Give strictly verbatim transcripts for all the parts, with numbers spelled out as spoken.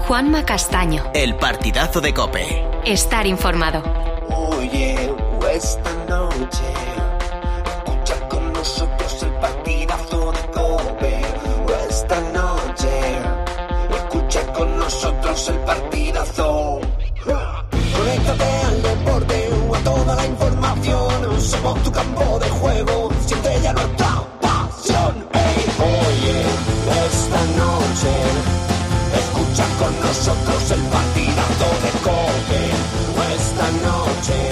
Juanma Castaño. El partidazo de COPE. Estar informado. Oye, esta noche escucha con nosotros el partidazo de COPE. Esta noche escucha con nosotros el partidazo. Conéctate al deporte o a toda la información. Somos tu campo de juego, siente ya nuestra pasión. Hey, oye, esta noche escucha con nosotros el partidazo de COPE. Esta noche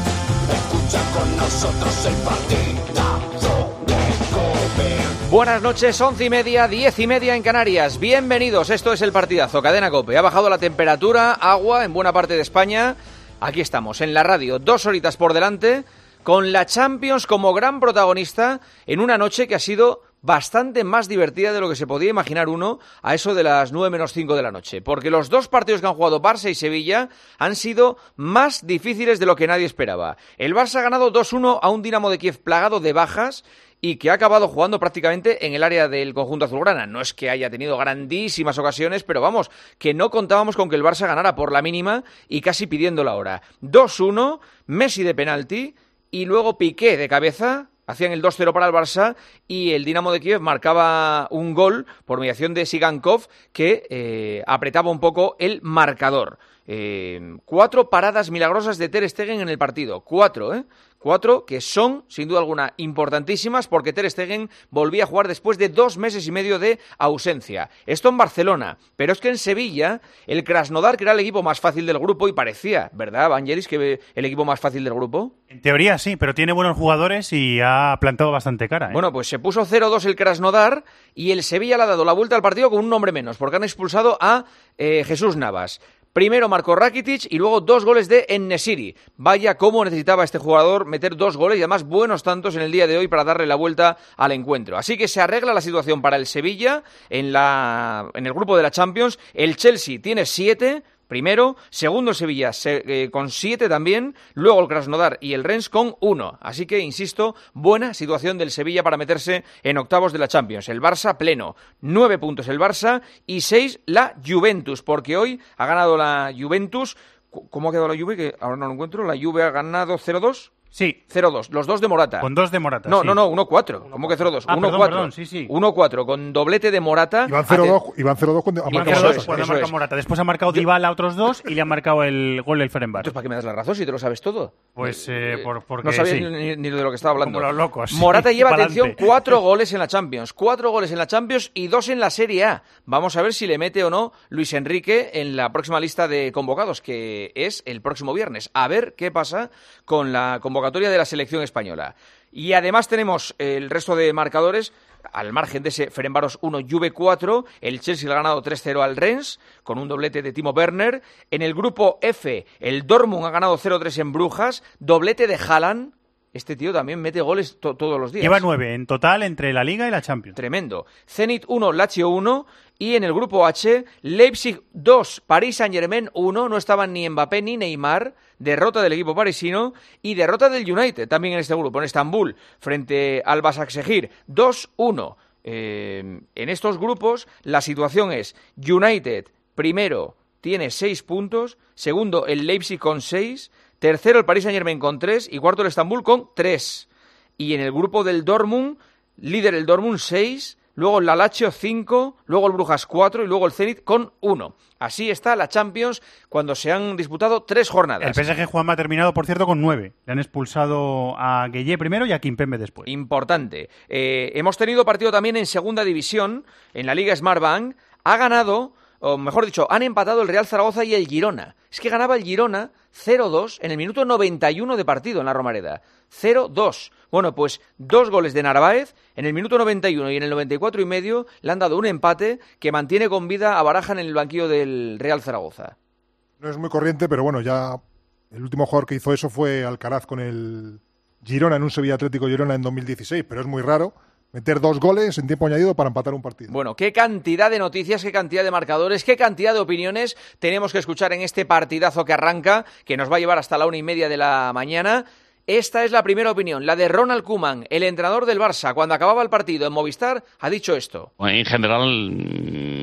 escucha con nosotros el partidazo de COPE. Buenas noches, once y media, diez y media en Canarias. Bienvenidos, esto es el partidazo, Cadena COPE. Ha bajado la temperatura, agua en buena parte de España. Aquí estamos, en la radio, dos horitas por delante, con la Champions como gran protagonista en una noche que ha sido bastante más divertida de lo que se podía imaginar uno a eso de las nueve menos cinco de la noche, porque los dos partidos que han jugado Barça y Sevilla han sido más difíciles de lo que nadie esperaba. El Barça ha ganado dos uno a un Dinamo de Kiev plagado de bajas y que ha acabado jugando prácticamente en el área del conjunto azulgrana. No es que haya tenido grandísimas ocasiones, pero vamos, que no contábamos con que el Barça ganara por la mínima y casi pidiendo la hora. dos uno, Messi de penalti y luego Piqué de cabeza. Hacían el dos cero para el Barça y el Dinamo de Kiev marcaba un gol por mediación de Sigankov que eh, apretaba un poco el marcador. Eh, cuatro paradas milagrosas de Ter Stegen en el partido. Cuatro, ¿eh? Cuatro que son, sin duda alguna, importantísimas porque Ter Stegen volvía a jugar después de dos meses y medio de ausencia. Esto en Barcelona, pero es que en Sevilla, el Krasnodar, que era el equipo más fácil del grupo, y parecía, ¿verdad, Vangelis, que el equipo más fácil del grupo? En teoría sí, pero tiene buenos jugadores y ha plantado bastante cara, ¿eh? Bueno, pues se puso cero dos el Krasnodar y el Sevilla le ha dado la vuelta al partido con un hombre menos, porque han expulsado a eh, Jesús Navas. Primero marcó Rakitic y luego dos goles de En-Nesyri. Vaya cómo necesitaba este jugador meter dos goles y además buenos tantos en el día de hoy para darle la vuelta al encuentro. Así que se arregla la situación para el Sevilla en, la, en el grupo de la Champions. El Chelsea tiene siete... Primero, segundo el Sevilla se, eh, con siete también, luego el Krasnodar y el Rennes con uno. Así que, insisto, buena situación del Sevilla para meterse en octavos de la Champions. El Barça pleno, nueve puntos el Barça y seis la Juventus, porque hoy ha ganado la Juventus. ¿Cómo ha quedado la Juve? Que ahora no lo encuentro. La Juve ha ganado cero dos. Sí. cero dos, los dos de Morata. Con dos de Morata, No, sí. no, no, uno cuatro. ¿Cómo que cero dos? Ah, uno cuatro. perdón, perdón, sí, sí. uno cuatro, con doblete de Morata. Iban cero dos Iban cero dos cuando ha Iban marcado cero dos Morata. cuando ha Eso marcado es. Morata. Después ha marcado Dybala otros dos y le ha marcado el gol del Fenerbahce. Entonces, ¿para qué me das la razón si te lo sabes todo? Pues eh, por, porque No sabía sí. ni, ni de lo que estaba hablando. Como los locos. Morata lleva, Pa'lante. atención, cuatro goles en la Champions. Cuatro goles en la Champions y dos en la Serie A. Vamos a ver si le mete o no Luis Enrique en la próxima lista de convocados, que es el próximo viernes. A ver qué pasa con la convocatoria de la selección española. Y además tenemos el resto de marcadores, al margen de ese Ferencváros uno, Juve cuatro, el Chelsea ha ganado tres cero al Rennes, con un doblete de Timo Werner. En el grupo F, el Dortmund ha ganado cero tres en Brujas, doblete de Haaland. Este tío también mete goles to- todos los días. Lleva nueve en total entre la Liga y la Champions. Tremendo. Zenit uno, Lazio uno. Y en el grupo H, Leipzig dos, Paris Saint-Germain uno. No estaban ni Mbappé ni Neymar. Derrota del equipo parisino. Y derrota del United también en este grupo, en Estambul, frente al Başakşehir. dos uno. Eh, en estos grupos la situación es United, primero, tiene seis puntos. Segundo, el Leipzig con seis. Tercero, el Paris Saint-Germain con tres. Y cuarto, el Estambul con tres. Y en el grupo del Dortmund, líder el Dortmund seis. Luego el Lazio cinco, luego el Brujas cuatro y luego el Zenit con uno. Así está la Champions cuando se han disputado tres jornadas. El P S G Juanma ha terminado, por cierto, con nueve. Le han expulsado a Gueye primero y a Kimpembe después. Importante. Eh, hemos tenido partido también en segunda división, en la Liga Smartbank. Ha ganado, o mejor dicho, han empatado el Real Zaragoza y el Girona. Es que ganaba el Girona cero dos en el minuto noventa y uno de partido en la Romareda. cero dos. Bueno, pues dos goles de Narváez en el minuto noventa y uno y en el noventa y cuatro y medio le han dado un empate que mantiene con vida a Baraja en el banquillo del Real Zaragoza. No es muy corriente, pero bueno, ya el último jugador que hizo eso fue Alcaraz con el Girona en un Sevilla Atlético Girona en dos mil dieciséis, pero es muy raro meter dos goles en tiempo añadido para empatar un partido. Bueno, qué cantidad de noticias, qué cantidad de marcadores, qué cantidad de opiniones tenemos que escuchar en este partidazo que arranca, que nos va a llevar hasta la una y media de la mañana. Esta es la primera opinión, la de Ronald Koeman, el entrenador del Barça. Cuando acababa el partido en Movistar, ha dicho esto. En general,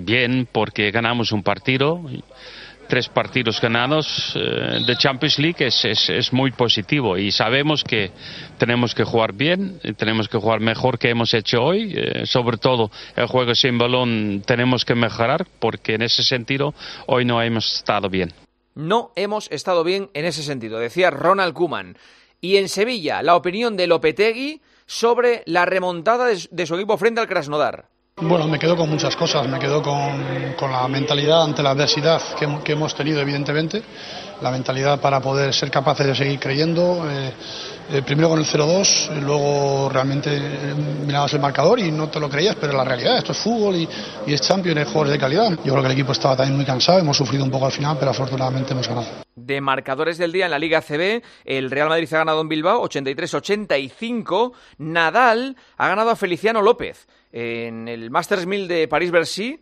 bien porque ganamos un partido. Tres partidos ganados eh, de Champions League es, es, es muy positivo y sabemos que tenemos que jugar bien, tenemos que jugar mejor que hemos hecho hoy, eh, sobre todo el juego sin balón tenemos que mejorar porque en ese sentido hoy no hemos estado bien. No hemos estado bien en ese sentido, decía Ronald Koeman. Y en Sevilla, la opinión de Lopetegui sobre la remontada de, de su equipo frente al Krasnodar. Bueno, me quedo con muchas cosas, me quedo con, con la mentalidad ante la adversidad que, que hemos tenido, evidentemente, la mentalidad para poder ser capaces de seguir creyendo, eh, eh, primero con el cero dos, luego realmente eh, mirabas el marcador y no te lo creías, pero la realidad, esto es fútbol y, y es Champions, hay jugadores de calidad. Yo creo que el equipo estaba también muy cansado, hemos sufrido un poco al final, pero afortunadamente hemos ganado. De marcadores del día en la Liga A C B, el Real Madrid ha ganado en Bilbao ochenta y tres a ochenta y cinco, Nadal ha ganado a Feliciano López. En el Masters mil de París-Bercy,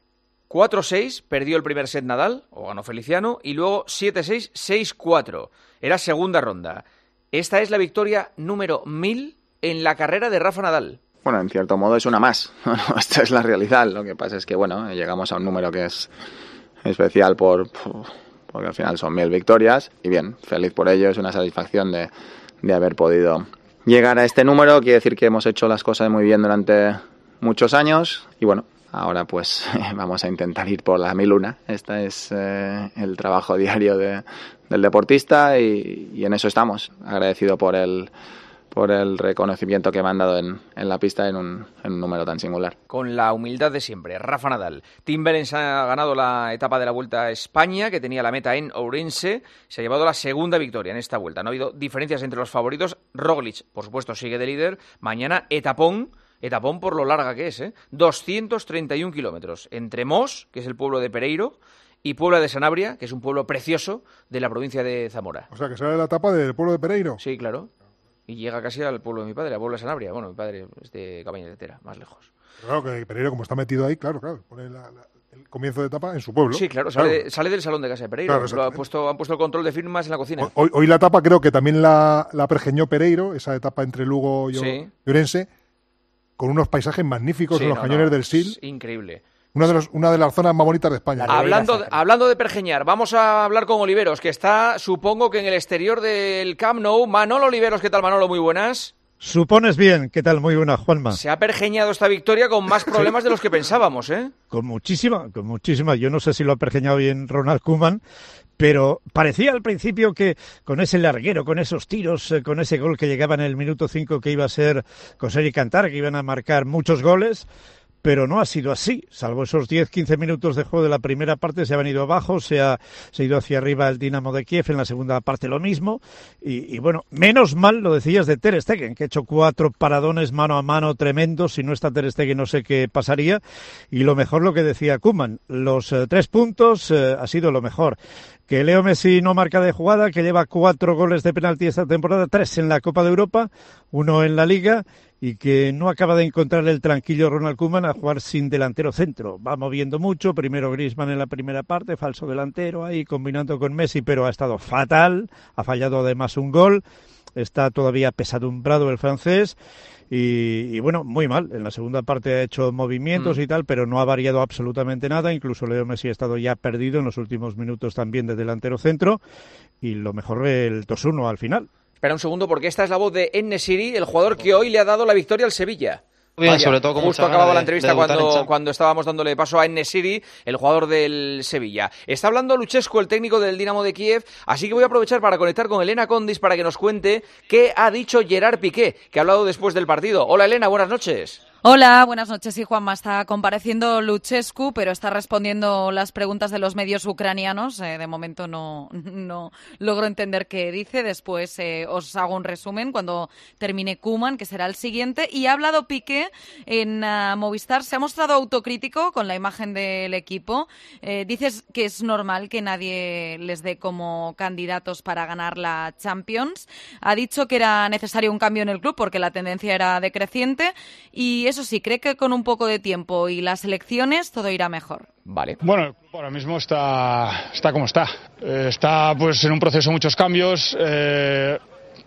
cuatro seis, perdió el primer set Nadal, o ganó Feliciano, y luego siete seis, seis cuatro. Era segunda ronda. Esta es la victoria número mil en la carrera de Rafa Nadal. Bueno, en cierto modo es una más. Esta es la realidad. Lo que pasa es que, bueno, llegamos a un número que es especial por, porque al final son mil victorias. Y bien, feliz por ello. Es una satisfacción de, de haber podido llegar a este número. Quiere decir que hemos hecho las cosas muy bien durante muchos años y bueno, ahora pues vamos a intentar ir por la mil una. Este es eh, el trabajo diario de, del deportista y, y en eso estamos. Agradecido por el, por el reconocimiento que me han dado en, en la pista en un, en un número tan singular. Con la humildad de siempre, Rafa Nadal. Tim Wellens ha ganado la etapa de la Vuelta a España, que tenía la meta en Ourense. Se ha llevado la segunda victoria en esta vuelta. No ha habido diferencias entre los favoritos. Roglic, por supuesto, sigue de líder. Mañana, etapón. Etapón por lo larga que es, ¿eh? doscientos treinta y un kilómetros. Entre Mos, que es el pueblo de Pereiro, y Puebla de Sanabria, que es un pueblo precioso de la provincia de Zamora. O sea, que sale la etapa del pueblo de Pereiro. Sí, claro. Y llega casi al pueblo de mi padre, a Puebla de Sanabria. Bueno, mi padre es de Cabaña de Tera, más lejos. Claro, que Pereiro, como está metido ahí, claro, claro, pone la, la, el comienzo de etapa en su pueblo. Sí, claro, sale, claro. De, sale del salón de casa de Pereiro. Claro, lo ha puesto, han puesto el control de firmas en la cocina. Hoy, hoy la etapa creo que también la, la pergeñó Pereiro, esa etapa entre Lugo y, sí. y Ourense, con unos paisajes magníficos sí, en los no, cañones no, del Sil. Increíble. Una de, los, una de las zonas más bonitas de España. Hablando, hablando de pergeñar, vamos a hablar con Oliveros, que está, supongo que en el exterior del Camp Nou. Manolo Oliveros, ¿qué tal, Manolo? Muy buenas. Supones bien, ¿qué tal? Muy buena, Juanma. Se ha pergeñado esta victoria con más problemas de los que pensábamos, ¿eh? Con muchísima, con muchísima. Yo no sé si lo ha pergeñado bien Ronald Koeman, pero parecía al principio que con ese larguero, con esos tiros, con ese gol que llegaba en el minuto cinco que iba a ser coser y cantar, que iban a marcar muchos goles, pero no ha sido así, salvo esos diez quince minutos de juego de la primera parte, se ha venido abajo, se ha, se ha ido hacia arriba el Dinamo de Kiev, en la segunda parte lo mismo, y, y bueno, menos mal lo decías de Ter Stegen, que ha hecho cuatro paradones mano a mano tremendos, si no está Ter Stegen no sé qué pasaría, y lo mejor lo que decía Koeman, los eh, tres puntos eh, ha sido lo mejor. Que Leo Messi no marca de jugada, que lleva cuatro goles de penalti esta temporada, tres en la Copa de Europa, uno en la Liga, y que no acaba de encontrar el tranquillo Ronald Koeman a jugar sin delantero centro. Va moviendo mucho, primero Griezmann en la primera parte, falso delantero ahí combinando con Messi, pero ha estado fatal, ha fallado además un gol, está todavía pesadumbrado el francés. Y, y bueno, muy mal. En la segunda parte ha hecho movimientos mm. y tal, pero no ha variado absolutamente nada. Incluso Leo Messi ha estado ya perdido en los últimos minutos también de delantero centro. Y lo mejor el dos uno al final. Espera un segundo, porque esta es la voz de En-Nesyri, el jugador que hoy le ha dado la victoria al Sevilla. Bien, Vaya, sobre todo como justo acababa de, la entrevista cuando, cuando estábamos dándole paso a En-Nesyri, el jugador del Sevilla. Está hablando Luchescu, el técnico del Dinamo de Kiev, así que voy a aprovechar para conectar con Elena Condis para que nos cuente qué ha dicho Gerard Piqué, que ha hablado después del partido. Hola Elena, buenas noches. Hola, buenas noches. Sí, Juanma, está compareciendo Luchescu, pero está respondiendo las preguntas de los medios ucranianos. Eh, de momento no, no logro entender qué dice. Después eh, os hago un resumen cuando termine Koeman, que será el siguiente. Y ha hablado Piqué en uh, Movistar. Se ha mostrado autocrítico con la imagen del equipo. Eh, dices que es normal que nadie les dé como candidatos para ganar la Champions. Ha dicho que era necesario un cambio en el club porque la tendencia era decreciente y eso sí, cree que con un poco de tiempo y las elecciones todo irá mejor. Vale. Bueno, ahora mismo está, está como está. Eh, está pues en un proceso de muchos cambios. Eh,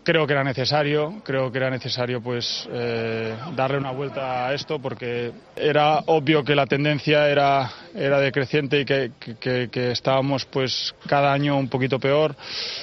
creo que era necesario, creo que era necesario pues eh, darle una vuelta a esto, porque era obvio que la tendencia era, era decreciente y que, que, que estábamos pues cada año un poquito peor.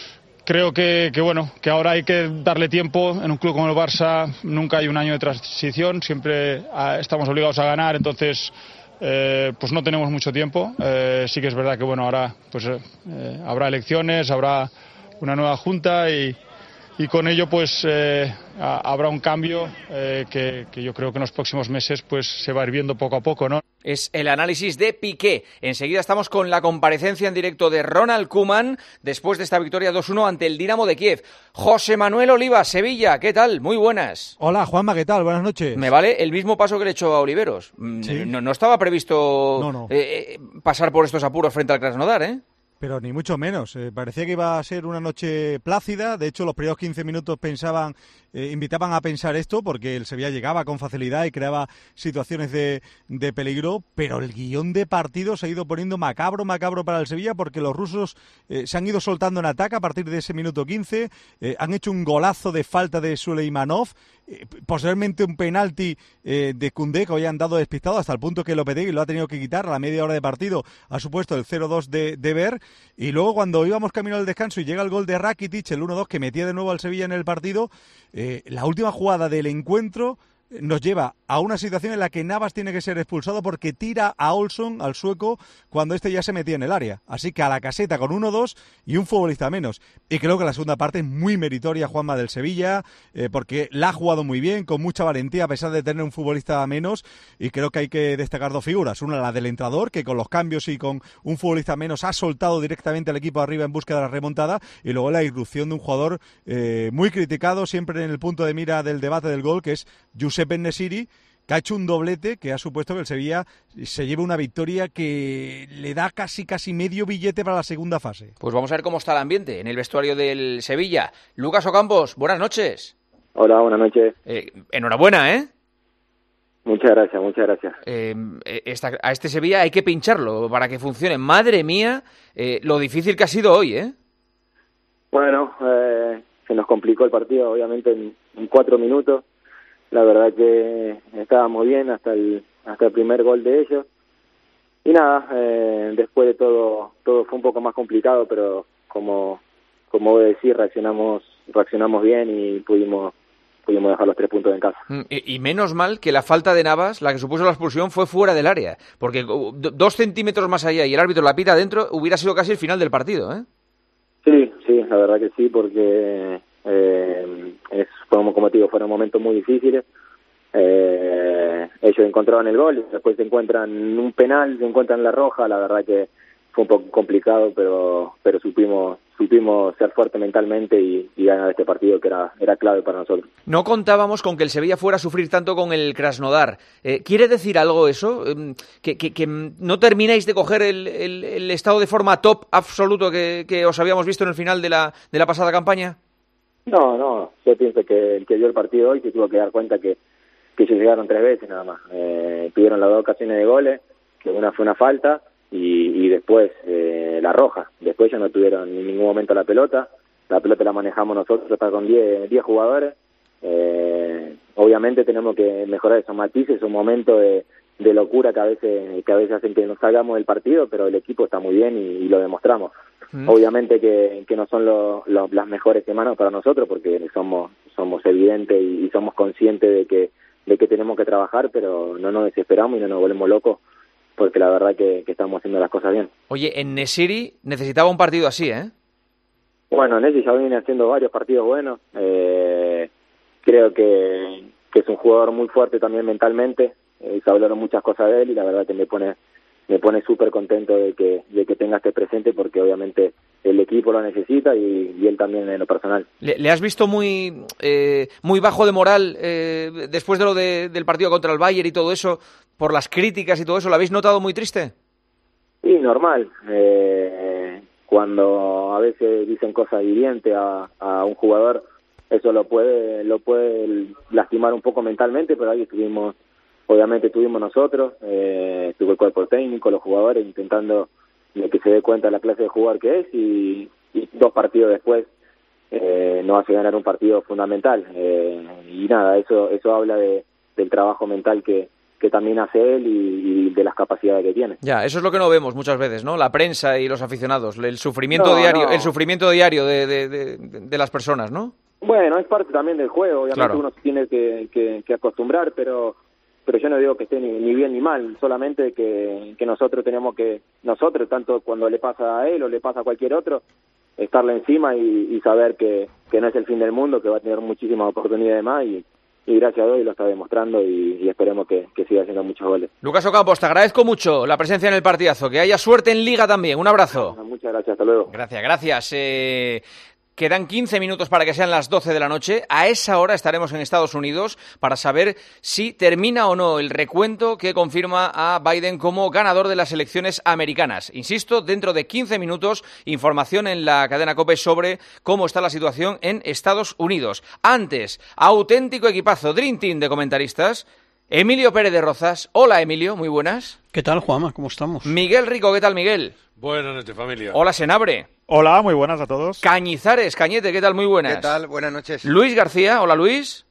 Creo que, que bueno, que ahora hay que darle tiempo. En un club como el Barça nunca hay un año de transición, siempre estamos obligados a ganar, entonces eh, pues no tenemos mucho tiempo. Eh, sí que es verdad que bueno, ahora pues eh, habrá elecciones, habrá una nueva junta y, y con ello pues eh, habrá un cambio eh, que, que yo creo que en los próximos meses pues se va a ir viendo poco a poco, ¿no? Es el análisis de Piqué. Enseguida estamos con la comparecencia en directo de Ronald Koeman después de esta victoria dos uno ante el Dinamo de Kiev. José Manuel Oliva, Sevilla, ¿qué tal? Muy buenas. Hola, Juanma, ¿qué tal? Buenas noches. Me vale el mismo paso que le he hecho a Oliveros. ¿Sí? No, no estaba previsto no, no. Eh, pasar por estos apuros frente al Krasnodar, ¿eh? Pero ni mucho menos. Eh, parecía que iba a ser una noche plácida. De hecho, los primeros quince minutos pensaban, eh, invitaban a pensar esto, porque el Sevilla llegaba con facilidad y creaba situaciones de, de peligro. Pero el guión de partido se ha ido poniendo macabro, macabro para el Sevilla, porque los rusos eh, se han ido soltando en ataque a partir de ese minuto quince. Eh, han hecho un golazo de falta de Suleimanov. Eh, posteriormente un penalti eh, de Koundé que hoy han dado despistado hasta el punto que Lopetegui lo ha tenido que quitar a la media hora de partido. Ha supuesto el cero dos de, de Ver. Y luego cuando íbamos camino al descanso y llega el gol de Rakitic, el uno dos que metía de nuevo al Sevilla en el partido, eh, la última jugada del encuentro nos lleva a una situación en la que Navas tiene que ser expulsado porque tira a Olsson, al sueco, cuando este ya se metía en el área. Así que a la caseta con uno dos y un futbolista menos. Y creo que la segunda parte es muy meritoria, Juanma, del Sevilla, eh, porque la ha jugado muy bien, con mucha valentía, a pesar de tener un futbolista menos. Y creo que hay que destacar dos figuras. Una, la del entrenador, que con los cambios y con un futbolista menos ha soltado directamente al equipo arriba en busca de la remontada. Y luego la irrupción de un jugador eh, muy criticado, siempre en el punto de mira del debate del gol, que es Josep En-Nesyri, que ha hecho un doblete que ha supuesto que el Sevilla se lleve una victoria que le da casi casi medio billete para la segunda fase. Pues vamos a ver cómo está el ambiente en el vestuario del Sevilla. Lucas Ocampos, buenas noches. Hola, buenas noches. Eh, enhorabuena, ¿eh? Muchas gracias, muchas gracias. Eh, esta, a este Sevilla hay que pincharlo para que funcione. Madre mía, eh, lo difícil que ha sido hoy, ¿eh? Bueno, eh, se nos complicó el partido, obviamente, en, en cuatro minutos. La verdad que estábamos bien hasta el hasta el primer gol de ellos. Y nada, eh, después de todo todo fue un poco más complicado, pero como como voy a decir, reaccionamos reaccionamos bien y pudimos pudimos dejar los tres puntos en casa. Y, y menos mal que la falta de Navas, la que supuso la expulsión, fue fuera del área, porque dos centímetros más allá y el árbitro la pita adentro, hubiera sido casi el final del partido, ¿eh? Sí, sí, la verdad que sí, porque Eh, es, como, como te digo, fueron momentos muy difíciles. Eh, ellos encontraban el gol y después se encuentran un penal, se encuentran la roja. La verdad que fue un poco complicado, pero pero supimos supimos ser fuertes mentalmente y, y ganar este partido que era era clave para nosotros. No contábamos con que el Sevilla fuera a sufrir tanto con el Krasnodar. Eh, ¿Quiere decir algo eso? Eh, que, que, que no termináis de coger el, el, el estado de forma top absoluto que, que os habíamos visto en el final de la de la pasada campaña. No, no, yo pienso que el que vio el partido hoy se tuvo que dar cuenta que, que ellos llegaron tres veces nada más. Eh, tuvieron las dos ocasiones de goles, que una fue una falta y, y después eh, la roja. Después ya no tuvieron en ningún momento la pelota. La pelota la manejamos nosotros, está con diez jugadores. Eh, obviamente tenemos que mejorar esos matices, esos momentos de, de locura que a veces que a veces hacen que nos salgamos del partido, pero el equipo está muy bien y, y lo demostramos. Mm. Obviamente que, que no son lo, lo, las mejores semanas para nosotros porque somos somos evidentes y, y somos conscientes de que de que tenemos que trabajar, pero no nos desesperamos y no nos volvemos locos porque la verdad que, que estamos haciendo las cosas bien. Oye, En-Nesyri necesitaba un partido así, ¿eh? Bueno, En-Nesyri ya viene haciendo varios partidos buenos. Eh, creo que, que es un jugador muy fuerte también mentalmente. Eh, se hablaron muchas cosas de él y la verdad que me pone me pone súper contento de que de que tenga este presente porque obviamente el equipo lo necesita y, y él también en lo personal. ¿Le, le has visto muy eh, muy bajo de moral eh, después de lo de, del partido contra el Bayern y todo eso, por las críticas y todo eso? ¿Lo habéis notado muy triste? Sí, normal. Eh, cuando a veces dicen cosas hirientes a, a un jugador, eso lo puede lo puede lastimar un poco mentalmente, pero ahí estuvimos Obviamente estuvimos nosotros, eh, estuvo el cuerpo técnico, los jugadores, intentando de que se dé cuenta de la clase de jugador que es y, y dos partidos después eh, no hace ganar un partido fundamental. Eh, y nada, eso eso habla de, del trabajo mental que, que también hace él y, y de las capacidades que tiene. Ya, eso es lo que no vemos muchas veces, ¿no? La prensa y los aficionados, el sufrimiento No, diario, no. el sufrimiento diario de, de, de, de las personas, ¿no? Bueno, es parte también del juego, obviamente Claro. uno se tiene que, que, que acostumbrar, pero pero yo no digo que esté ni, ni bien ni mal, solamente que, que nosotros tenemos que, nosotros, tanto cuando le pasa a él o le pasa a cualquier otro, estarle encima y, y saber que, que no es el fin del mundo, que va a tener muchísimas oportunidades más y, y gracias a Dios lo está demostrando y, y esperemos que, que siga haciendo muchos goles. Lucas Ocampos, te agradezco mucho la presencia en el partidazo, que haya suerte en Liga también, un abrazo. Muchas gracias, hasta luego. Gracias, gracias. Eh... Quedan quince minutos para que sean las doce de la noche. A esa hora estaremos en Estados Unidos para saber si termina o no el recuento que confirma a Biden como ganador de las elecciones americanas. Insisto, dentro de quince minutos, información en la cadena COPE sobre cómo está la situación en Estados Unidos. Antes, auténtico equipazo, Dream Team de comentaristas. Emilio Pérez de Rozas. Hola, Emilio, muy buenas. ¿Qué tal, Juanma? ¿Cómo estamos? Miguel Rico, ¿qué tal, Miguel? Buenas noches, familia. Hola, Senabre. Hola, muy buenas a todos. Cañizares, Cañete, ¿qué tal? Muy buenas. ¿Qué tal? Buenas noches. Luis García, hola Luis.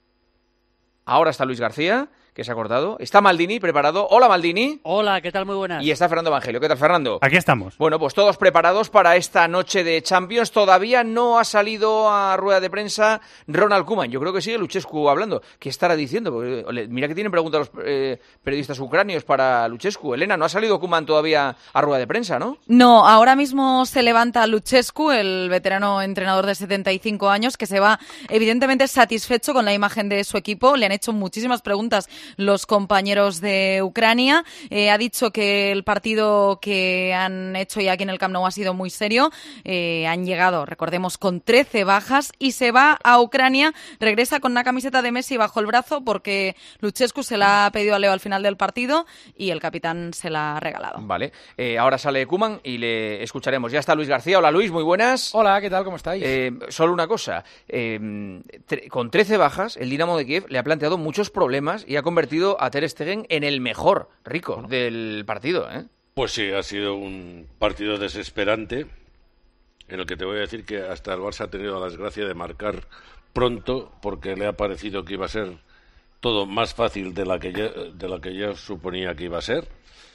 Ahora está Luis García, que se ha cortado. Está Maldini preparado. Hola Maldini. Hola, ¿qué tal? Muy buenas. Y está Fernando Evangelio. ¿Qué tal, Fernando? Aquí estamos. Bueno, pues todos preparados para esta noche de Champions. Todavía no ha salido a rueda de prensa Ronald Koeman. Yo creo que sigue Luchescu hablando. ¿Qué estará diciendo? Porque, ole, mira que tienen preguntas los eh, periodistas ucranios para Luchescu. Elena, no ha salido Koeman todavía a rueda de prensa, ¿no? No, ahora mismo se levanta Luchescu, el veterano entrenador de setenta y cinco años, que se va evidentemente satisfecho con la imagen de su equipo. Le han hecho muchísimas preguntas los compañeros de Ucrania. Eh, ha dicho que el partido que han hecho ya aquí en el Camp Nou ha sido muy serio. Eh, han llegado, recordemos, con trece bajas y se va a Ucrania. Regresa con una camiseta de Messi bajo el brazo porque Luchescu se la ha pedido a Leo al final del partido y el capitán se la ha regalado. Vale, eh, ahora sale Koeman y le escucharemos. Ya está Luis García. Hola Luis, muy buenas. Hola, ¿qué tal? ¿Cómo estáis? Eh, solo una cosa, eh, tre- con trece bajas, el Dinamo de Kiev le ha planteado muchos problemas y ha convertido a Ter Stegen en el mejor, Rico, del partido, ¿eh? Pues sí, ha sido un partido desesperante en el que te voy a decir que hasta el Barça ha tenido la desgracia de marcar pronto porque le ha parecido que iba a ser todo más fácil de la que ya, de la que ya suponía que iba a ser.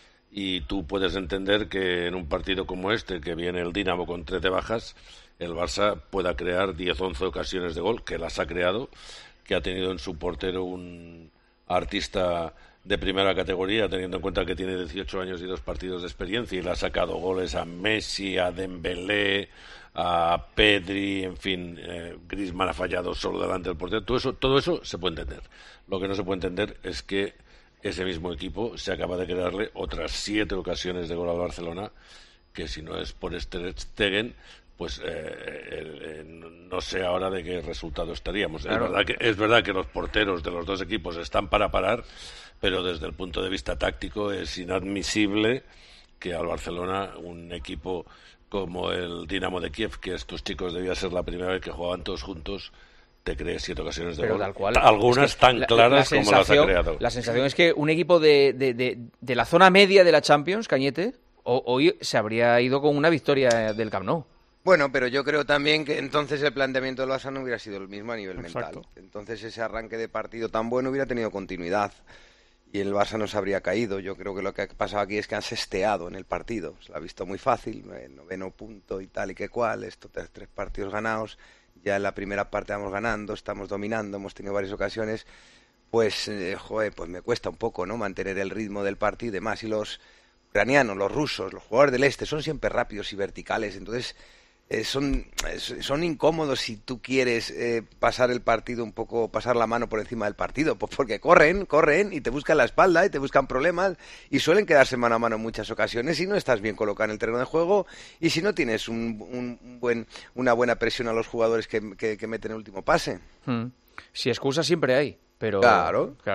Y tú puedes entender que en un partido como este, que viene el Dinamo con trece bajas, el Barça pueda crear diez once ocasiones de gol, que las ha creado, que ha tenido en su portero un artista de primera categoría, teniendo en cuenta que tiene dieciocho años y dos partidos de experiencia, y le ha sacado goles a Messi, a Dembélé, a Pedri, en fin, eh, Griezmann ha fallado solo delante del portero. Todo eso, todo eso se puede entender. Lo que no se puede entender es que ese mismo equipo se acaba de crearle otras siete ocasiones de gol al Barcelona, que si no es por Ter Stegen, pues eh, eh, no sé ahora de qué resultado estaríamos. Claro. Es verdad que, es verdad que los porteros de los dos equipos están para parar, pero desde el punto de vista táctico es inadmisible que al Barcelona, un equipo como el Dinamo de Kiev, que estos chicos debía ser la primera vez que jugaban todos juntos, te cree siete ocasiones de Pero gol. Tal cual. Algunas es que tan la, claras la como las ha creado. La sensación es que un equipo de, de, de, de la zona media de la Champions, Cañete, o, hoy se habría ido con una victoria del Camp Nou. Bueno, pero yo creo también que entonces el planteamiento del Barça no hubiera sido el mismo a nivel Exacto. mental. Entonces ese arranque de partido tan bueno hubiera tenido continuidad y el Barça no se habría caído. Yo creo que lo que ha pasado aquí es que han sesteado en el partido. Se lo ha visto muy fácil, el noveno punto y tal y que cual, estos tres, tres partidos ganados. Ya en la primera parte vamos ganando, estamos dominando, hemos tenido varias ocasiones. Pues, eh, joder, pues me cuesta un poco, ¿no? Mantener el ritmo del partido y demás. Y los ucranianos, los rusos, los jugadores del este son siempre rápidos y verticales. Entonces eh, son, eh, son incómodos si tú quieres eh, pasar el partido un poco, pasar la mano por encima del partido. Pues porque corren, corren y te buscan la espalda y te buscan problemas y suelen quedarse mano a mano en muchas ocasiones si no estás bien colocado en el terreno de juego y si no tienes un, un buen, una buena presión a los jugadores que, que, que meten el último pase. Hmm. Si excusas siempre hay. Pero, claro. claro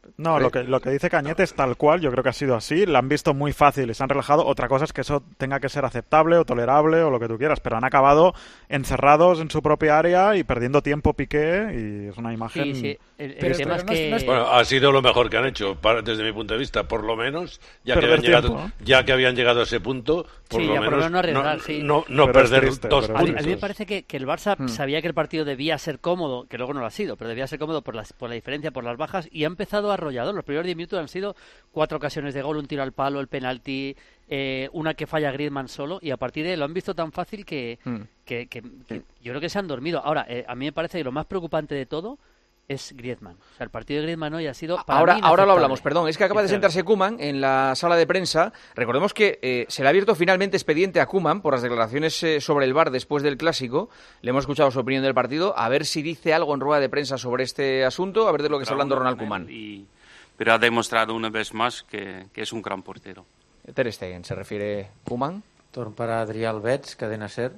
No, lo que, lo que dice Cañete es tal cual, yo creo que ha sido así, la han visto muy fácil y se han relajado. Otra cosa es que eso tenga que ser aceptable o tolerable o lo que tú quieras, pero han acabado encerrados en su propia área y perdiendo tiempo Piqué, y es una imagen... Sí, sí. El, el pero, tema pero es no que... no es... Bueno, ha sido lo mejor que han hecho, para, desde mi punto de vista, por lo menos, ya que, Perder habían llegado, tiempo, ¿no? ya que habían llegado a ese punto, por sí, lo ya menos por lo menos no, arriesgar, no, sí. no, no Pero perder es triste, dos pero A mí, puntos. a mí me parece que, que el Barça Hmm. sabía que el partido debía ser cómodo, que luego no lo ha sido, pero debía ser cómodo por, las, por la diferencia, por las bajas, y ha empezado arrollador. Los primeros diez minutos han sido cuatro ocasiones de gol, un tiro al palo, el penalti, eh, una que falla Griezmann solo, y a partir de ahí lo han visto tan fácil que, Mm. que, que, que yo creo que se han dormido. Ahora, eh, a mí me parece que lo más preocupante de todo es Griezmann. O sea, el partido de Griezmann hoy ha sido para Ahora, mí ahora lo inaceptable. hablamos, perdón. Es que acaba de sentarse Koeman en la sala de prensa. Recordemos que eh, se le ha abierto finalmente expediente a Koeman por las declaraciones eh, sobre el V A R después del Clásico. Le hemos escuchado su opinión del partido. A ver si dice algo en rueda de prensa sobre este asunto. A ver de lo que está hablando Ronald Koeman. Y, pero ha demostrado una vez más que, que es un gran portero. Ter Stegen, ¿se refiere Koeman? Torn para Adrià Albets, Cadena SER.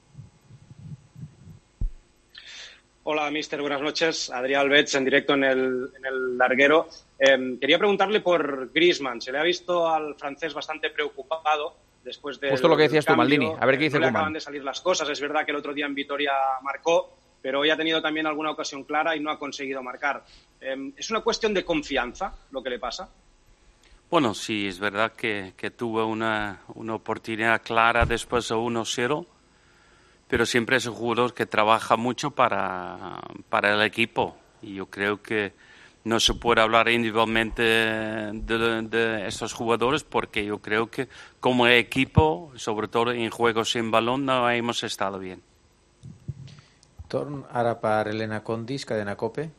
Hola, mister, buenas noches. Adrià Albets en directo en el, en el larguero. Eh, quería preguntarle por Griezmann. Se le ha visto al francés bastante preocupado después de. Justo lo que decías tú, Maldini. A ver qué dice no le Koeman. acaban de salir las cosas. Es verdad que el otro día en Vitoria marcó, pero hoy ha tenido también alguna ocasión clara y no ha conseguido marcar. Eh, ¿Es una cuestión de confianza lo que le pasa? Bueno, sí, es verdad que, que tuvo una, una oportunidad clara después de uno cero, pero siempre es un jugador que trabaja mucho para, para el equipo. Y yo creo que no se puede hablar individualmente de, de estos jugadores, porque yo creo que como equipo, sobre todo en juegos sin balón, no hemos estado bien. Torn ara per Elena Condis, Cadena COPE.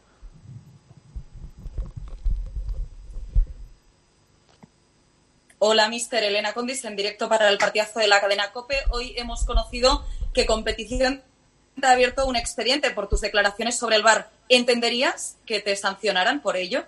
Hola, mister, Elena Condis, en directo para el partidazo de la cadena COPE. Hoy hemos conocido que Competición te ha abierto un expediente por tus declaraciones sobre el V A R. ¿Entenderías que te sancionaran por ello?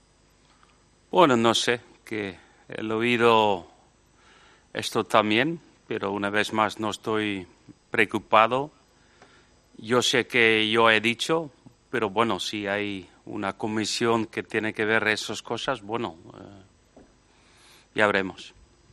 Bueno, no sé, que he oído esto también, pero una vez más no estoy preocupado. Yo sé que yo he dicho, pero bueno, si hay una comisión que tiene que ver esas cosas, bueno, eh, ya veremos.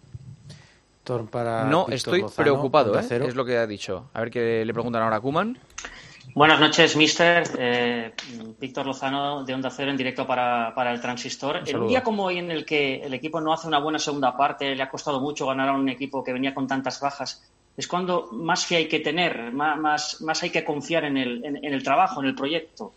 Torn para No, Víctor estoy Lozano, preocupado, Onda ¿eh? Cero. Es lo que ha dicho. A ver qué le preguntan ahora a Koeman. Buenas noches, mister. Eh, Víctor Lozano, de Onda Cero, en directo para, para el Transistor. En un día como hoy en el que el equipo no hace una buena segunda parte, le ha costado mucho ganar a un equipo que venía con tantas bajas, es cuando más fe hay que tener, más, más, más hay que confiar en el, en, en el trabajo, en el proyecto.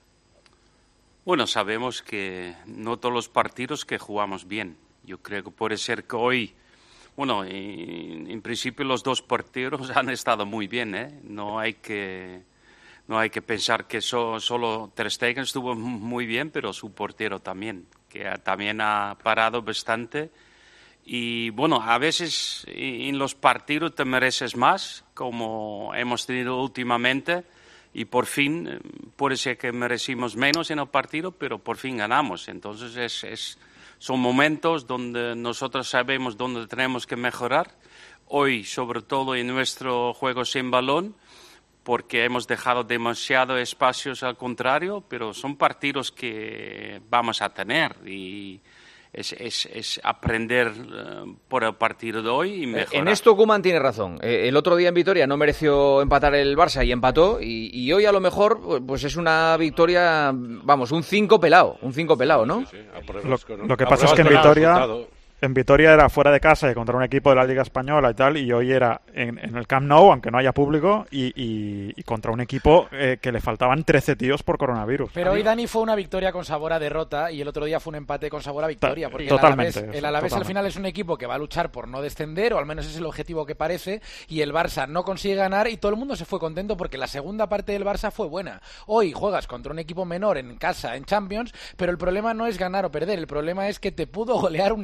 Bueno, sabemos que no todos los partidos que jugamos bien. Yo creo que puede ser que hoy, bueno, en, en principio los dos porteros han estado muy bien, ¿eh? No hay que, no hay que pensar que so, solo Ter Stegen estuvo muy bien, pero su portero también, que también ha parado bastante. Y bueno, a veces en los partidos te mereces más, como hemos tenido últimamente, y por fin puede ser que merecimos menos en el partido, pero por fin ganamos. Entonces es, es, son momentos donde nosotros sabemos dónde tenemos que mejorar. Hoy, sobre todo en nuestro juego sin balón, porque hemos dejado demasiado espacios al contrario, pero son partidos que vamos a tener y es, es, es aprender uh, por el partido de hoy y mejorar. En esto Koeman tiene razón. Eh, el otro día en Vitoria no mereció empatar el Barça y empató, y, y hoy a lo mejor pues es una victoria, vamos, un cinco pelado, un cinco pelado, ¿no? Sí, sí, Lo, lo que pasa es que en Vitoria, en Vitoria era fuera de casa y contra un equipo de la Liga Española y tal, y hoy era en, en el Camp Nou, aunque no haya público, y, y, y contra un equipo eh, que le faltaban trece tíos por coronavirus. Pero hoy, Dani, fue una victoria con sabor a derrota y el otro día fue un empate con sabor a victoria. Porque Totalmente. el Alavés, el Alavés al final es un equipo que va a luchar por no descender, o al menos es el objetivo que parece, y el Barça no consigue ganar y todo el mundo se fue contento porque la segunda parte del Barça fue buena. Hoy juegas contra un equipo menor en casa, en Champions, pero el problema no es ganar o perder, el problema es que te pudo golear un equipo que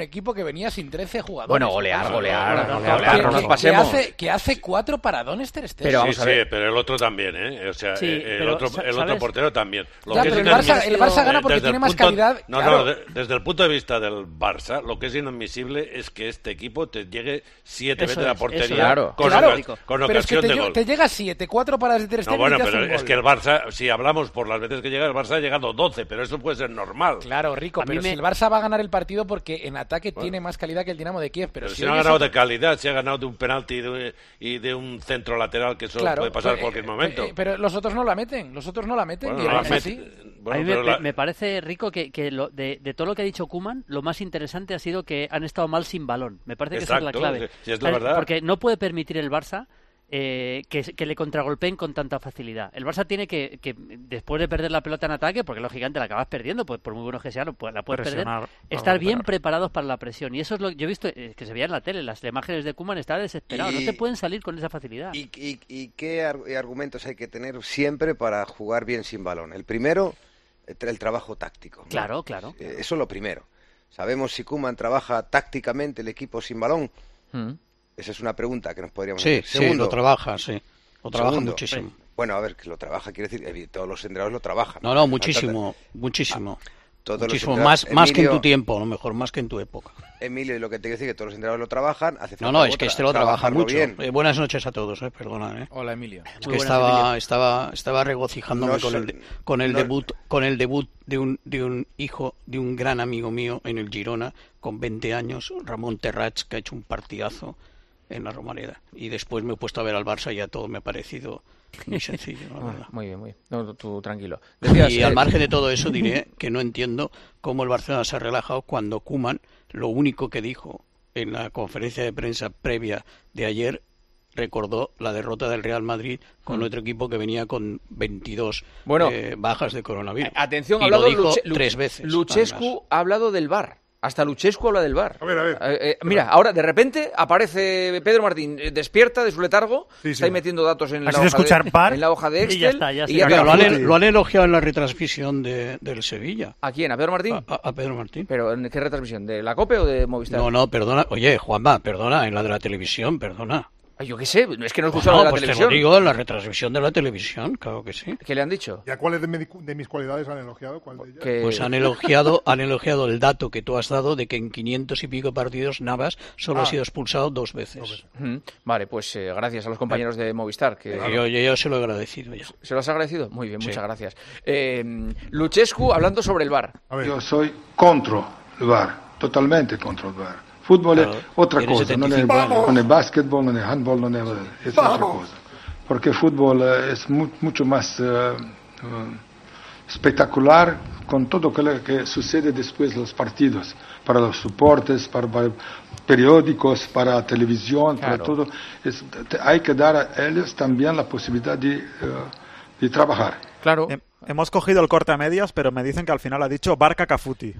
venía sin trece jugadores. Bueno, golear, golear, no, no, golear, no, que, no nos que, pasemos. Que hace, que hace cuatro paradones Ter Stegen. Pero, sí, sí, pero el otro también, ¿eh? O sea, sí, el, otro, el otro portero también. Lo ya, que pero es el, Barça, el Barça gana porque tiene más punto, calidad. No, claro. no, de, desde el punto de vista del Barça, lo que es inadmisible es que este equipo te llegue siete veces a la portería claro. con, claro. Oca con pero ocasión es que te, de gol. Te llega siete, cuatro paradas de Ter Stegen. No, bueno, y te pero hace un es gol. que el Barça, si hablamos por las veces que llega, el Barça ha llegado doce, pero eso puede ser normal. Claro, Rico, a pero me... si el Barça va a ganar el partido porque en ataque bueno. tiene más calidad que el Dinamo de Kiev. Pero, pero si, si no ha ganado de calidad, si ha ganado de un penalti y de, y de un centro lateral, que eso claro, puede pasar pues, en cualquier eh, momento. Eh, pero los otros no la meten, los otros no la meten. Bueno, y el no Barça la sí. Bueno, a mí me, la... me parece, Rico, que, que lo, de, de todo lo que ha dicho Koeman, lo más interesante ha sido que han estado mal sin balón. Me parece que Exacto, esa es la clave. Si es la verdad. Porque no puede permitir el Barça eh, que, que le contragolpeen con tanta facilidad. El Barça tiene que, que, después de perder la pelota en ataque, porque lógicamente la acabas perdiendo, pues por muy buenos que sean, la puedes Presionar, perder, estar bien preparados para la presión. Y eso es lo que yo he visto, eh, que se veía en la tele, las imágenes de Koeman, estaba desesperado. Y... No te pueden salir con esa facilidad. ¿Y, y, y qué ar argumentos hay que tener siempre para jugar bien sin balón? El primero, el trabajo táctico, ¿no? Claro, claro. Eh, eso es lo primero. Sabemos si Koeman trabaja tácticamente el equipo sin balón. Mm. Esa es una pregunta que nos podríamos sí, hacer. Segundo, sí, lo trabaja, sí. Lo trabaja segundo, muchísimo. Bueno, a ver, que lo trabaja quiere decir, todos los entrenadores lo trabajan. No, no, muchísimo, muchísimo. Ah, todos muchísimo, los más, Emilio, más que en tu tiempo, a lo mejor, más que en tu época. Emilio, lo que te quiero decir es que todos los entrenadores lo trabajan. Hace falta no, no, es otra, que este lo trabaja mucho. Eh, buenas noches a todos, eh, perdona. Eh. Hola, Emilio. Es Muy que estaba, Emilio. estaba, estaba regocijándome no, con el, de, con el no, debut, con el debut de un, de un hijo de un gran amigo mío en el Girona, con veinte años, Ramón Terrats, que ha hecho un partidazo en la Romareda. Y después me he puesto a ver al Barça y ya todo me ha parecido muy sencillo, la verdad. Muy bien, muy bien. No, tú tranquilo. Decías, y eh... al margen de todo eso diré que no entiendo cómo el Barcelona se ha relajado cuando Koeman lo único que dijo en la conferencia de prensa previa de ayer recordó la derrota del Real Madrid con mm. otro equipo que venía con veintidós bueno, eh, bajas de coronavirus. Atención, y ha hablado lo dijo Luche, tres veces. Luchescu ha hablado del V A R. Hasta Luchescu habla del V A R. A ver, a ver. Eh, eh, mira, ahora de repente aparece Pedro Martín, eh, despierta de su letargo, sí, sí. está ahí metiendo datos en la, hoja escuchar de, V A R? en la hoja de Excel. Y ya está, ya y ya lo, han, lo han elogiado en la retransmisión de, del Sevilla. ¿A quién? ¿A Pedro Martín? A, a, a Pedro Martín. ¿Pero en qué retransmisión? ¿De la COPE o de Movistar? No, no, perdona. Oye, Juanma, perdona, en la de la televisión, perdona. Ay, yo qué sé, es que no he escuchado no, de la pues televisión. Te lo digo, en la retransmisión de la televisión, claro que sí. ¿Qué le han dicho? ¿Y a cuáles de, mi, de mis cualidades han elogiado? ¿Cuál de ellas? Que... Pues han elogiado, han elogiado el dato que tú has dado de que en quinientos y pico partidos Navas solo ah. ha sido expulsado dos veces. Mm, vale, pues eh, gracias a los compañeros de Movistar. Que... Yo, yo, yo se lo he agradecido ya. ¿Se lo has agradecido? Muy bien, sí. muchas gracias. Eh, Luchescu hablando sobre el V A R. Yo soy contra el V A R, totalmente contra el V A R. Fútbol claro, es otra cosa, no es, no es básquetbol, no es handball, no es, es otra cosa. Porque el fútbol es mu mucho más uh, uh, espectacular con todo lo que sucede después de los partidos, para los soportes, para, para periódicos, para televisión, claro. para todo. Es, te, hay que dar a ellos también la posibilidad de, uh, de trabajar. Claro. Eh, hemos cogido el corte a medias, pero me dicen que al final ha dicho Barca Cafuti.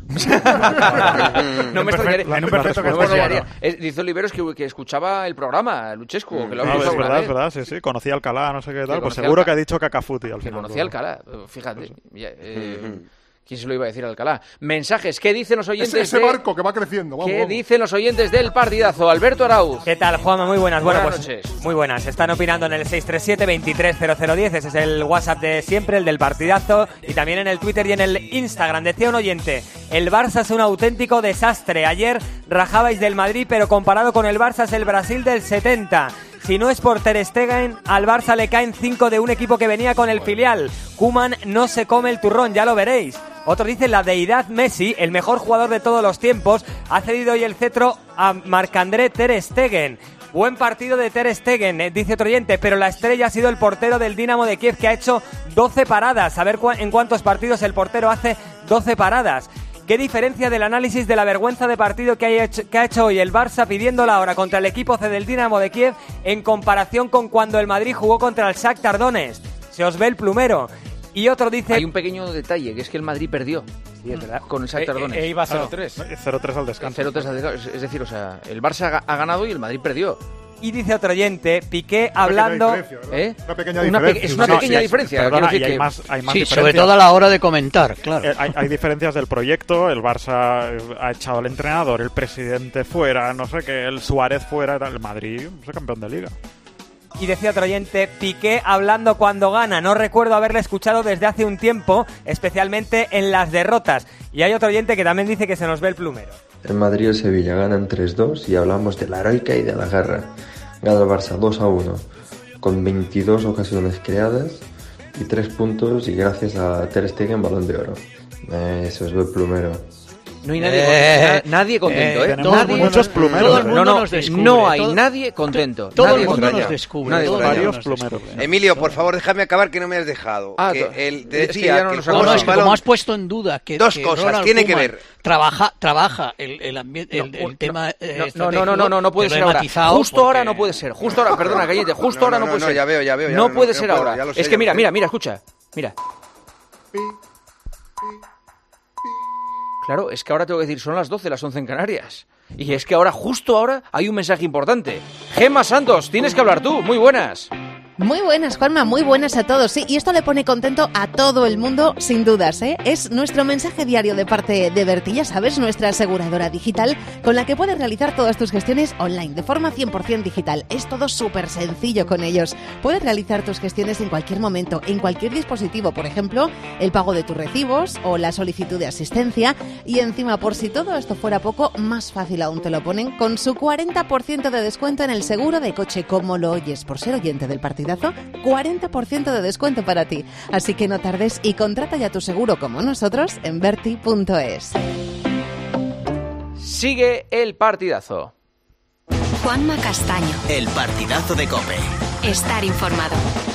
no me extrañaría. En un perfecto no me extrañaría. Dice Oliveros que, que escuchaba el programa, Luchescu. Mm. Que lo no, es verdad, es verdad, sí, sí. Conocía Alcalá, no sé qué tal. Pues seguro que ha dicho Cacafuti al final. Conocía Alcalá, fíjate. Pues, ya, eh, ¿quién se lo iba a decir a Alcalá? Mensajes, ¿qué dicen los oyentes? Ese, ese de... barco que va creciendo. Vamos, ¿Qué vamos. dicen los oyentes del partidazo? Alberto Arauz. ¿Qué tal, Juanma? Muy buenas. Buenas bueno, pues, noches. Muy buenas. Están opinando en el seis tres siete, veintitrés cero cero diez. Ese es el WhatsApp de siempre, el del partidazo. Y también en el Twitter y en el Instagram. Decía un oyente, el Barça es un auténtico desastre. Ayer rajabais del Madrid, pero comparado con el Barça es el Brasil del setenta. Si no es por Ter Stegen, al Barça le caen cinco de un equipo que venía con el filial. Koeman no se come el turrón, ya lo veréis. Otro dice, la deidad Messi, el mejor jugador de todos los tiempos, ha cedido hoy el cetro a Marc-André Ter Stegen. Buen partido de Ter Stegen, eh, dice otro oyente, pero la estrella ha sido el portero del Dinamo de Kiev, que ha hecho doce paradas. A ver cu- en cuántos partidos el portero hace doce paradas. ¿Qué diferencia del análisis de la vergüenza de partido que ha hecho, que ha hecho hoy el Barça pidiéndola ahora contra el equipo C del Dinamo de Kiev en comparación con cuando el Madrid jugó contra el Shakhtar Donetsk? Se os ve el plumero. Y otro dice... Hay un pequeño detalle, que es que el Madrid perdió. Sí, es verdad. Con el Shakhtar Donetsk. E, e iba cero tres. cero tres al descanso. cero tres al descanso. Es decir, o sea, el Barça ha ganado y el Madrid perdió. Y dice otro oyente, Piqué hablando... ¿Eh? Una pequeña Una diferencia. pe- es una No, pequeña sí, diferencia. perdona, quiero decir y hay que- más, hay más Sí, diferencias. sobre todo a la hora de comentar, claro. Eh, Hay, hay diferencias del proyecto. El Barça eh, ha echado al entrenador, el presidente fuera, no sé qué, el Suárez fuera, el Madrid es campeón de liga. Y decía otro oyente, Piqué hablando cuando gana. No recuerdo haberle escuchado desde hace un tiempo, especialmente en las derrotas. Y hay otro oyente que también dice que se nos ve el plumero. El Madrid y el Sevilla ganan tres dos y hablamos de la heroica y de la guerra. Gana el Barça dos a uno, con veintidós ocasiones creadas y tres puntos y gracias a Ter Stegen Balón de Oro. Eh, eso es el plumero. No hay nadie, Eh, con- nadie contento, ¿eh? eh, todo el Nadie- mundo- todo el mundo no, no, nos descubre, no hay todo- nadie contento. todo el Nadie mundo contento. nos descubre, Nadie todo el contento. mundo nos descubre. Emilio, por favor, déjame acabar que no me has dejado. Ah, que to- él es que decía ya no que nos el No, juego no, es sin que balón- como has puesto en duda que, Dos que cosas, Ronald tiene que Koeman ver. trabaja, trabaja el, el, ambiente, el, No, el no, tema no, eh, no, no, estratégico, no, no, no, no puede te ser lo he ahora. matizado Justo porque- ahora no puede ser. Justo ahora, perdona, Gallete, justo No, ahora no, no, no, puede no, ser. ya veo, ya veo, ya no no, puede no ser puedo, ahora. ya lo sé, Es ya que lo mira, sé. mira, mira, escucha. Mira. Claro, es que ahora tengo que decir, son las doce, las once en Canarias. Y es que ahora, justo ahora, hay un mensaje importante. Gemma Santos, tienes que hablar tú. Muy buenas. Muy buenas, Juanma, muy buenas a todos. Sí, y esto le pone contento a todo el mundo, sin dudas, ¿eh? Es nuestro mensaje diario de parte de Berti, ya sabes, nuestra aseguradora digital, con la que puedes realizar todas tus gestiones online, de forma cien por ciento digital. Es todo súper sencillo con ellos. Puedes realizar tus gestiones en cualquier momento, en cualquier dispositivo, por ejemplo, el pago de tus recibos o la solicitud de asistencia. Y encima, por si todo esto fuera poco, más fácil aún te lo ponen con su cuarenta por ciento de descuento en el seguro de coche, como lo oyes, por ser oyente del partidazo. cuarenta por ciento de descuento para ti. Así que no tardes y contrata ya tu seguro como nosotros en berti punto es. Sigue el partidazo. Juanma Castaño. El partidazo de COPE. Estar informado.